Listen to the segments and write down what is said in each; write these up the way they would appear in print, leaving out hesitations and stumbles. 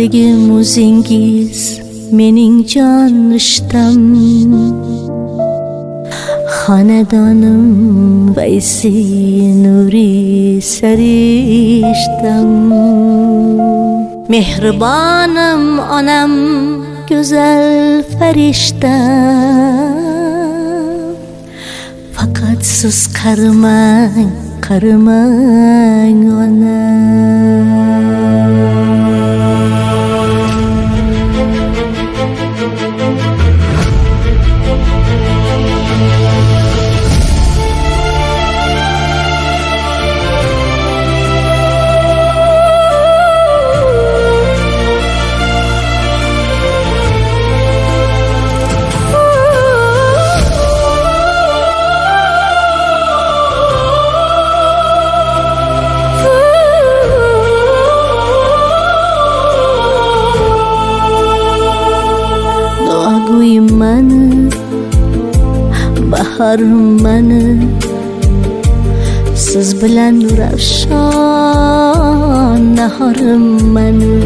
Yoshligim o'zingiz mening jon rishtam, xonadonim Vaysi nuri sarishtam. Mehribonim onam, go'zal farishtam, faqat siz qarimang, qarimang ona. Mani, bahar mani, siz bilan ravshon nahorim mani.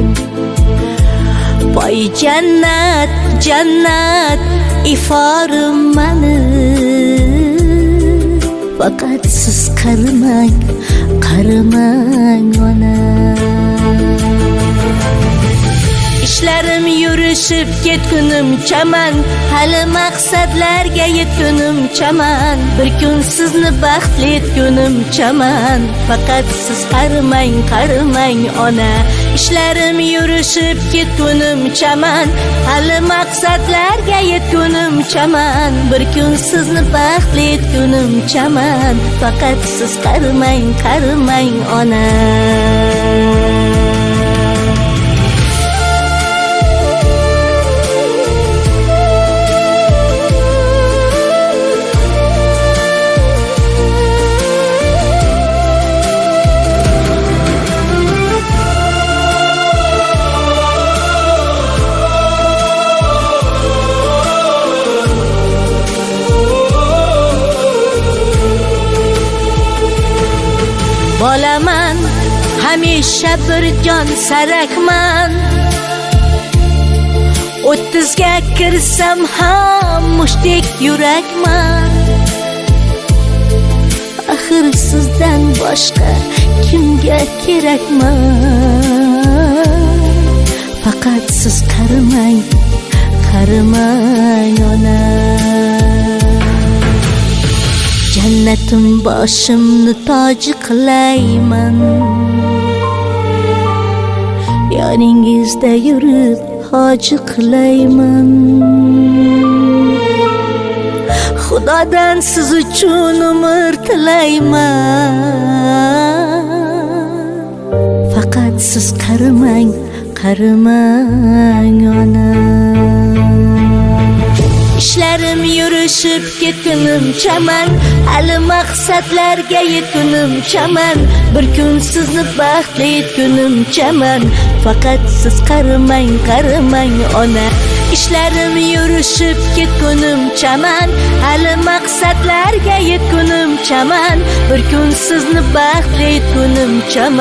Poy jannat, jannat iforim mani, faqat siz qarimang, qarimang ona. İşlerim yürüşüp ketkunim chaman, hali maqsadlarga yetkunim chaman. Bir kun sizni baxtli etkunim chaman, faqat siz qarimang, qarimang ona. İşlerim yürüşüp ketkunim chaman, hali maqsadlarga yetkunim chaman. Bir kun sizni baxtli etkunim chaman, faqat siz qarimang, qarimang ona. Bolaman, hamisha bir jon sarakman. 30ga kirsam ham mushtdek yurakman. Axir sizdan boshqa kimga kerakman? Faqat siz qarimang, qarimang ona. Jannatim boshimni toj qilayman, yoningizda yurib hoji qilayman. Xudodan siz uchun umr tilayman, faqat siz qarimang, qarimang ona. İşlerim yürüşüp ketkunim chaman, hali maqsadlarga yetkunim chaman. Bir kun sizni baxtli etkunim chaman, faqat siz qarimang, qarimang ona. İşlerim yürüşüp ketkunim chaman, hali maqsadlarga yetkunim chaman. Bir kun sizni baxtli etkunim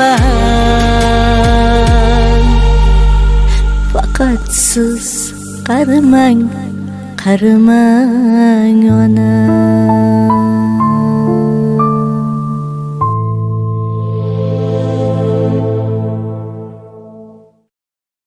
chaman, faqat siz qarimang, qarimang ona.